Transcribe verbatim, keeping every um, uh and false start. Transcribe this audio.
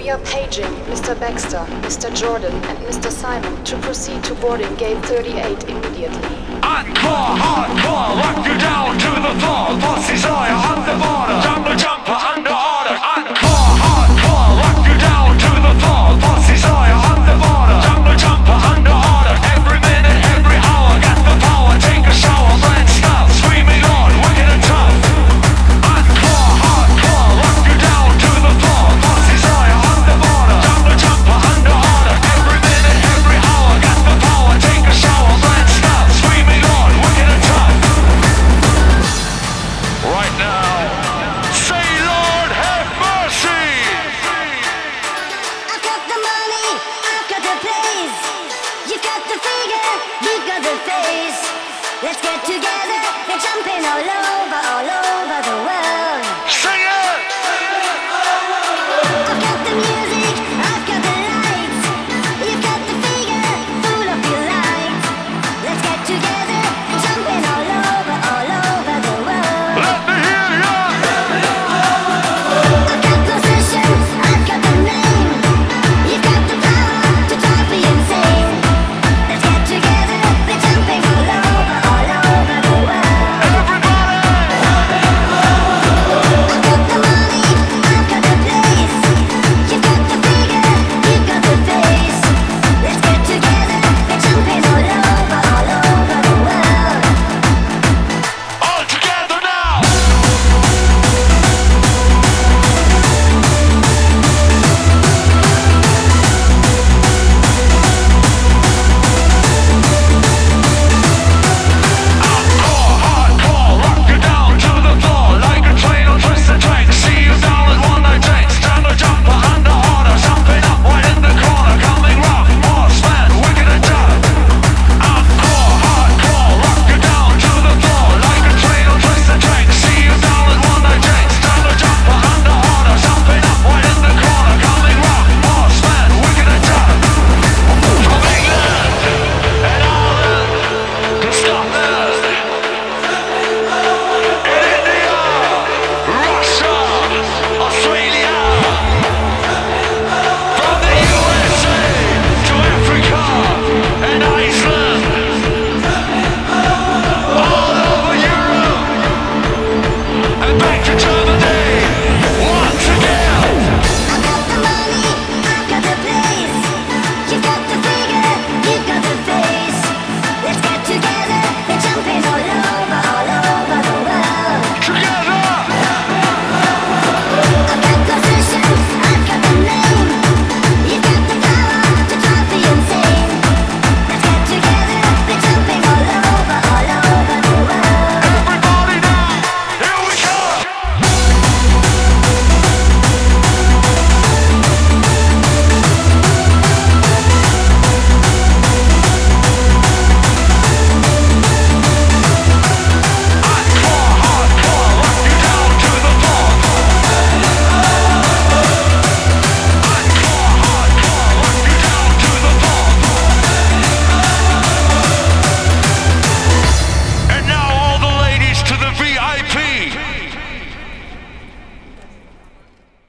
We are paging Mister Baxter, Mister Jordan, and Mister Simon to proceed to boarding gate thirty-eight immediately. Encore, hardcore, rock you down to the floor. Pussy Sawyer on the border, jungle jumper under order. Encore, hardcore, rock you down to the floor. Pussy Sawyer on the border, jungle jumper under order. Every minute, every hour, got the power. Take a shower, brand stuff, screaming on, wicked and tough. Encore, hardcore, rock you down to the floor. Pussy Sawyer on the border, jungle jumper under order. Every minute, every hour, got the power. Take a shower, brand stuff, screaming on, wicked and tough. Right now, say Lord have mercy. I've got the money, I've got the place. You got the figure, you got the face. Let's get together and jumping all over, all over.